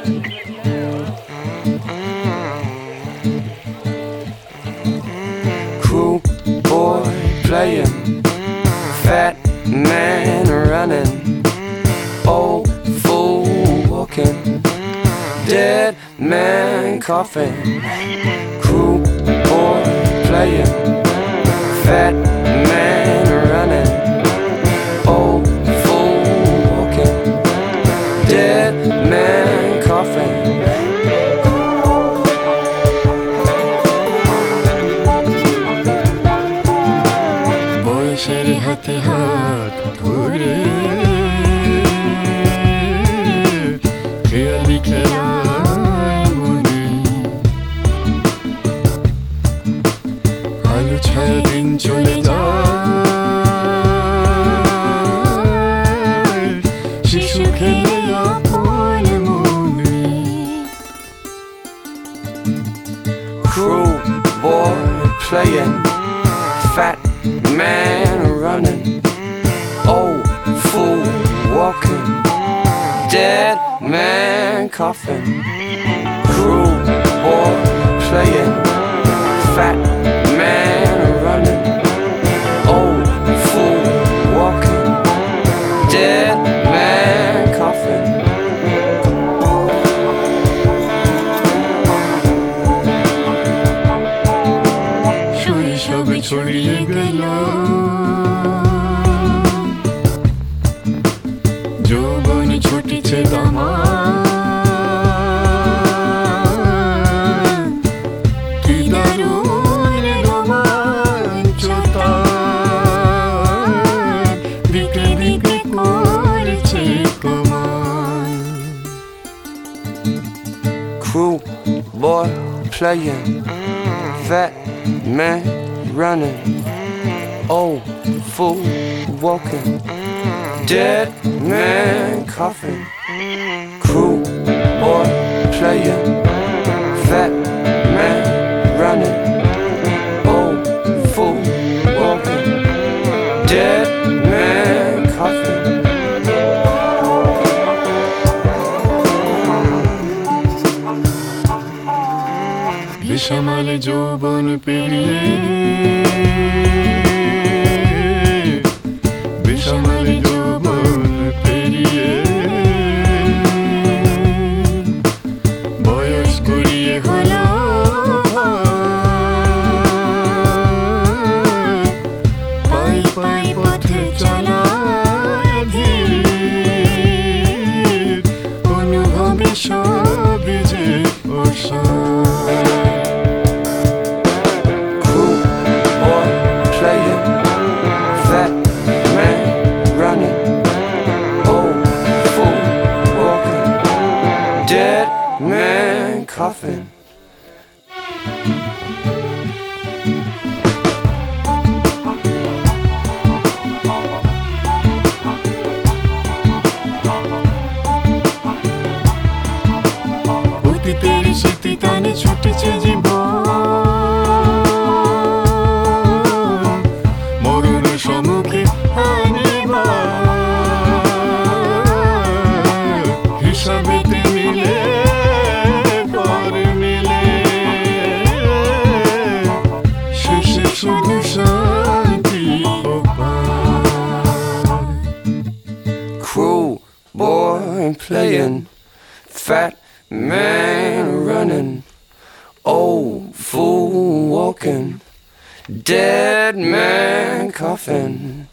Cruel boy playing, fat man running, old fool walking, dead man coughing. Cruel boy playing, fat man running, old fool walking, dead man coughing. বয়সের হাতে হাত ধরে খেয়ালি খেলায় মনে আলো ছায়া দিন চলে যায় শিশু খেলে আপন মনে Cruel boy playing, fat man running, old fool walking, dead man coughing. Cruel boy playing, fat man running, old fool walking, dead man coughing. শৈশবে ছড়িয়ে গেল যৌবন ছুটেছে দামান কি দারুণ রোমাঞ্চ তার দিকে দিকে করছে কমান Cruel boy playing, fat man running, old fool walking, dead man coughing. Cruel boy playing, fat man running, old fool walking, dead man coughing. বিষামালে যৌবন পেরিয়ে বিষামালে যৌবন পেরিয়ে বয়স গড়িয়ে হলো পাই পাই পথে চলা ধীর অনুভবে সবে যে অসার Dead man coughing. অতীতের স্মৃতি টানে ছুটেছে জীবন মরণ সম্মুখে হিসাবেতে মিলে পর মিলে শেষে শুধু শান্তি Cruel boy playing, fat man running, old fool walking, dead man coughing.